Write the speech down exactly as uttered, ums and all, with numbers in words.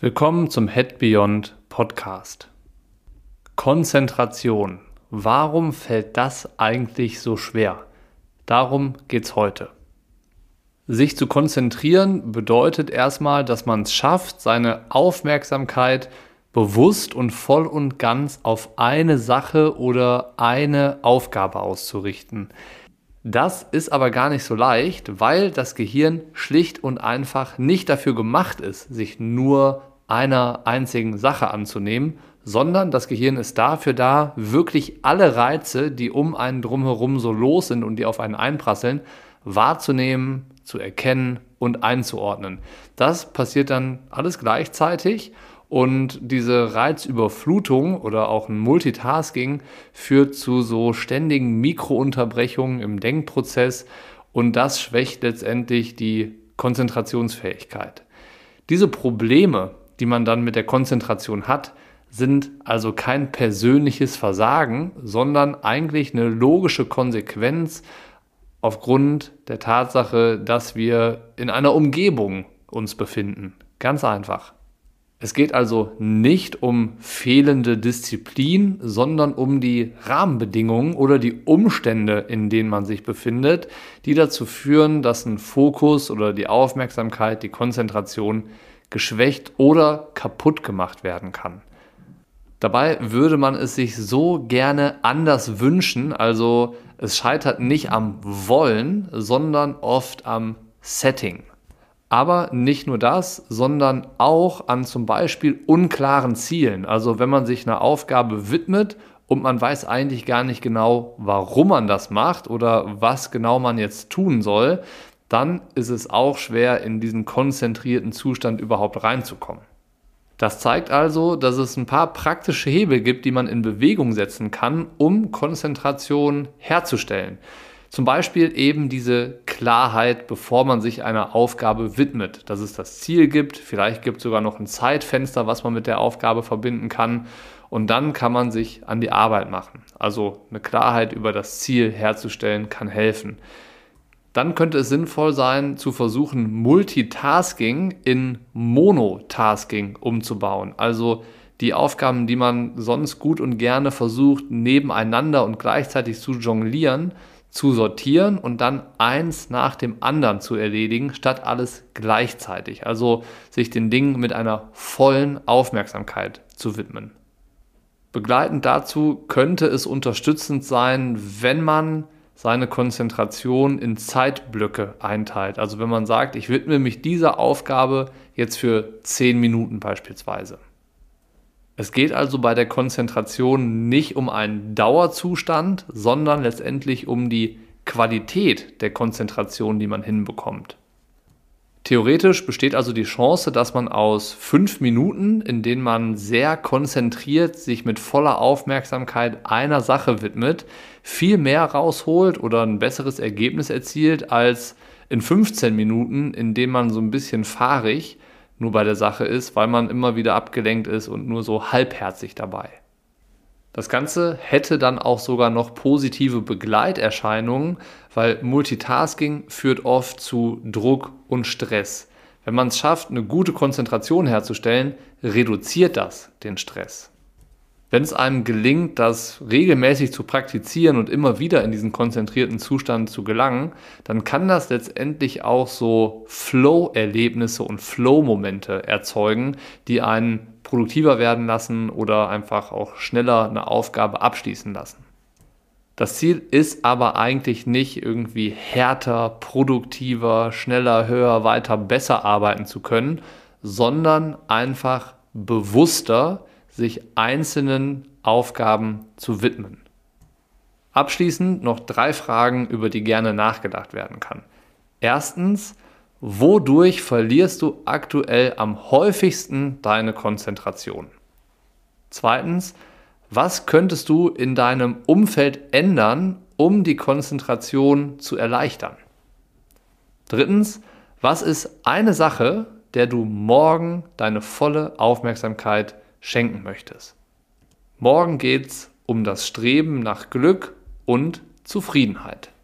Willkommen zum Head Beyond Podcast. Konzentration. Warum fällt das eigentlich so schwer? Darum geht's heute. Sich zu konzentrieren bedeutet erstmal, dass man es schafft, seine Aufmerksamkeit bewusst und voll und ganz auf eine Sache oder eine Aufgabe auszurichten. Das ist aber gar nicht so leicht, weil das Gehirn schlicht und einfach nicht dafür gemacht ist, sich nur einer einzigen Sache anzunehmen, sondern das Gehirn ist dafür da, wirklich alle Reize, die um einen drumherum so los sind und die auf einen einprasseln, wahrzunehmen, zu erkennen und einzuordnen. Das passiert dann alles gleichzeitig. Und diese Reizüberflutung oder auch ein Multitasking führt zu so ständigen Mikrounterbrechungen im Denkprozess und das schwächt letztendlich die Konzentrationsfähigkeit. Diese Probleme, die man dann mit der Konzentration hat, sind also kein persönliches Versagen, sondern eigentlich eine logische Konsequenz aufgrund der Tatsache, dass wir in einer Umgebung uns befinden. Ganz einfach. Es geht also nicht um fehlende Disziplin, sondern um die Rahmenbedingungen oder die Umstände, in denen man sich befindet, die dazu führen, dass ein Fokus oder die Aufmerksamkeit, die Konzentration geschwächt oder kaputt gemacht werden kann. Dabei würde man es sich so gerne anders wünschen, also es scheitert nicht am Wollen, sondern oft am Setting. Aber nicht nur das, sondern auch an zum Beispiel unklaren Zielen. Also wenn man sich einer Aufgabe widmet und man weiß eigentlich gar nicht genau, warum man das macht oder was genau man jetzt tun soll, dann ist es auch schwer, in diesen konzentrierten Zustand überhaupt reinzukommen. Das zeigt also, dass es ein paar praktische Hebel gibt, die man in Bewegung setzen kann, um Konzentration herzustellen. Zum Beispiel eben diese Klarheit, bevor man sich einer Aufgabe widmet, dass es das Ziel gibt, vielleicht gibt es sogar noch ein Zeitfenster, was man mit der Aufgabe verbinden kann und dann kann man sich an die Arbeit machen. Also eine Klarheit über das Ziel herzustellen kann helfen. Dann könnte es sinnvoll sein, zu versuchen, Multitasking in Monotasking umzubauen. Also die Aufgaben, die man sonst gut und gerne versucht, nebeneinander und gleichzeitig zu jonglieren, zu sortieren und dann eins nach dem anderen zu erledigen, statt alles gleichzeitig. Also sich den Dingen mit einer vollen Aufmerksamkeit zu widmen. Begleitend dazu könnte es unterstützend sein, wenn man seine Konzentration in Zeitblöcke einteilt. Also wenn man sagt, ich widme mich dieser Aufgabe jetzt für zehn Minuten beispielsweise. Es geht also bei der Konzentration nicht um einen Dauerzustand, sondern letztendlich um die Qualität der Konzentration, die man hinbekommt. Theoretisch besteht also die Chance, dass man aus fünf Minuten, in denen man sehr konzentriert sich mit voller Aufmerksamkeit einer Sache widmet, viel mehr rausholt oder ein besseres Ergebnis erzielt als in fünfzehn Minuten, in denen man so ein bisschen fahrig nur bei der Sache ist, weil man immer wieder abgelenkt ist und nur so halbherzig dabei. Das Ganze hätte dann auch sogar noch positive Begleiterscheinungen, weil Multitasking führt oft zu Druck und Stress. Wenn man es schafft, eine gute Konzentration herzustellen, reduziert das den Stress. Wenn es einem gelingt, das regelmäßig zu praktizieren und immer wieder in diesen konzentrierten Zustand zu gelangen, dann kann das letztendlich auch so Flow-Erlebnisse und Flow-Momente erzeugen, die einen produktiver werden lassen oder einfach auch schneller eine Aufgabe abschließen lassen. Das Ziel ist aber eigentlich nicht irgendwie härter, produktiver, schneller, höher, weiter, besser arbeiten zu können, sondern einfach bewusster sich einzelnen Aufgaben zu widmen. Abschließend noch drei Fragen, über die gerne nachgedacht werden kann. Erstens, wodurch verlierst du aktuell am häufigsten deine Konzentration? Zweitens, was könntest du in deinem Umfeld ändern, um die Konzentration zu erleichtern? Drittens, was ist eine Sache, der du morgen deine volle Aufmerksamkeit schenken möchtest? Morgen geht's um das Streben nach Glück und Zufriedenheit.